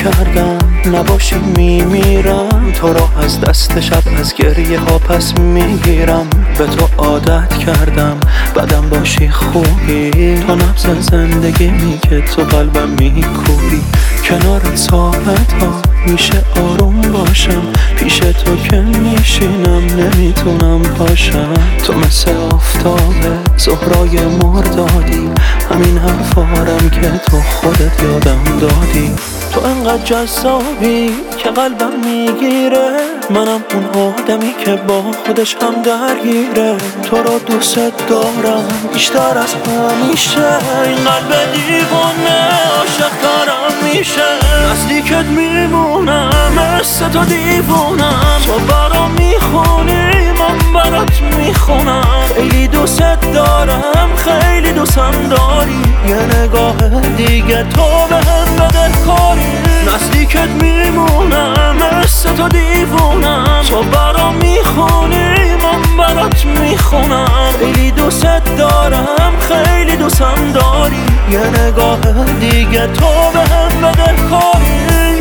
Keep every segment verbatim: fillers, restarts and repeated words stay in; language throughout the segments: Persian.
کردم نباشی میمیرم، تو را از دست شب از گریه ها پس میگیرم. به تو عادت کردم بدم باشی خوبی، تو نبض زندگی که تو قلبم میکوبی. کنار ساعت ها میشه آروم باشم، پیش تو که میشینم نمیتونم پاشم. تو مثل آفتابه زهرای مردادی، همین حرفارم که تو خودت یادم دادی. تو انقدر جذابی که قلبم میگیره، منم اون آدمی که با خودش هم درگیره. تو رو دوست دارم بیشتر از همیشه، این قلب دیوانه عاشق ترم میشه. نزدیکت میمونم مثل تو دیوونم، تو برام میخونی من برات میخونم. خیلی دوست دارم خیلی دوستم داری، یه نگاه دیگه تو بهم بده کاری. نزدیکت میمونم مثل تو دیوونم، تو برام میخونی من برات میخونم. خیلی دوست دارم خیلی دوستم داری، یه نگاه دیگه تو بهم بده کاری.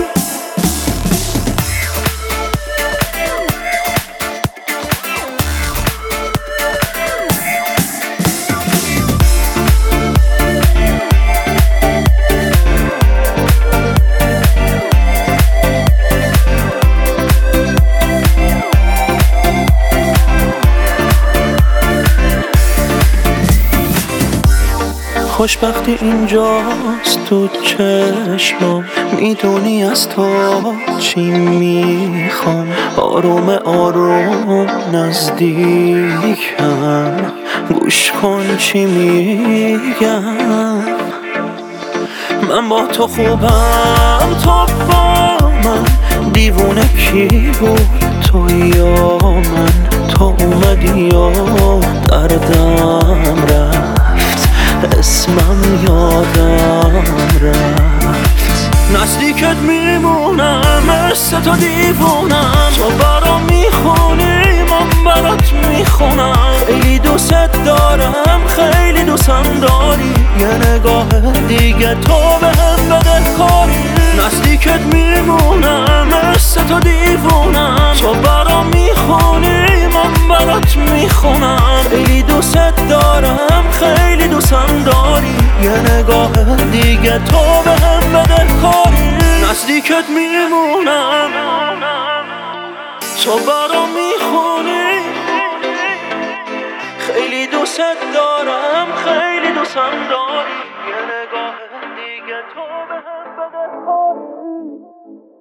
خوشبختی اینجاست تو چشمام، میدونی از تو چی میخوام. آروم آروم نزدیکم، گوش کن چی میگم. من با تو خوبم تو با من، دیوونه کی بود تو یا من؟ تو اومدی یا دردم رفت، اسمم یادم رفت. نزدیکت میمونم مثل تو دیوونم، تو برام میخونی من برات میخونم. خیلی دوست دارم خیلی دوستم داری، یه نگاه دیگه تو بهم بده کاری. نزدیکت میمونم مثل تو دیوونم، تو برام میخونی من برات میخونم. خیلی دوست دارم خیلی دوستم داری، یه نگاه دیگه تو بهم بده کاری. نزدیکت میمونم تو برام میخونی، خیلی دوست دارم خیلی دوستم داری، یه نگاه دیگه تو بهم بده کاری.